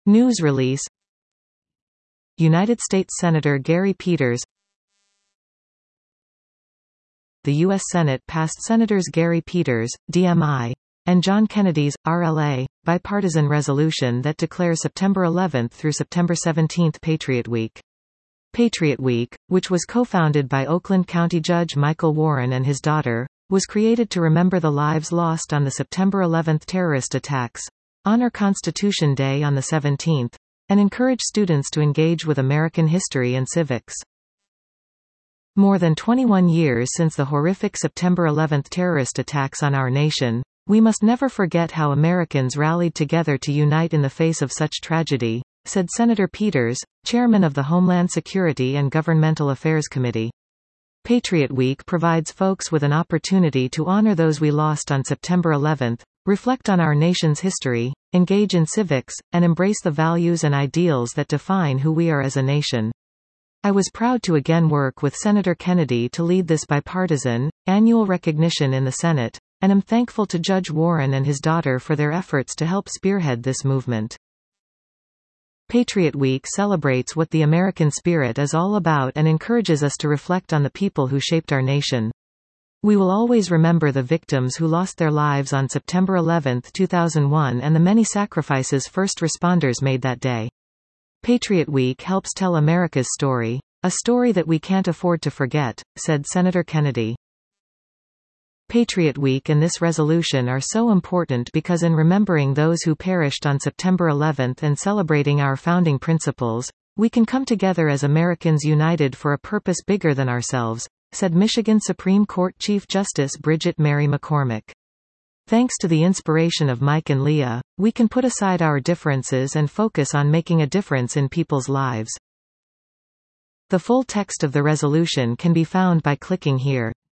News release. United States Senator Gary Peters. The U.S. Senate passed Senators Gary Peters, DMI, and John Kennedy's, RLA, bipartisan resolution that declares September 11 through September 17 Patriot Week. Patriot Week, which was co-founded by Oakland County Judge Michael Warren and his daughter, was created to remember the lives lost on the September 11 terrorist attacks, honor Constitution Day on the 17th, and encourage students to engage with American history and civics. More than 21 years since the horrific September 11 terrorist attacks on our nation, we must never forget how Americans rallied together to unite in the face of such tragedy, said Senator Peters, chairman of the Homeland Security and Governmental Affairs Committee. Patriot Week provides folks with an opportunity to honor those we lost on September 11, reflect on our nation's history, engage in civics, and embrace the values and ideals that define who we are as a nation. I was proud to again work with Senator Kennedy to lead this bipartisan, annual recognition in the Senate, and am thankful to Judge Warren and his daughter for their efforts to help spearhead this movement. Patriot Week celebrates what the American spirit is all about and encourages us to reflect on the people who shaped our nation. We will always remember the victims who lost their lives on September 11, 2001 and the many sacrifices first responders made that day. Patriot Week helps tell America's story, a story that we can't afford to forget, said Senator Kennedy. Patriot Week and this resolution are so important because in remembering those who perished on September 11 and celebrating our founding principles, we can come together as Americans united for a purpose bigger than ourselves, said Michigan Supreme Court Chief Justice Bridget Mary McCormick. Thanks to the inspiration of Mike and Leah, we can put aside our differences and focus on making a difference in people's lives. The full text of the resolution can be found by clicking here.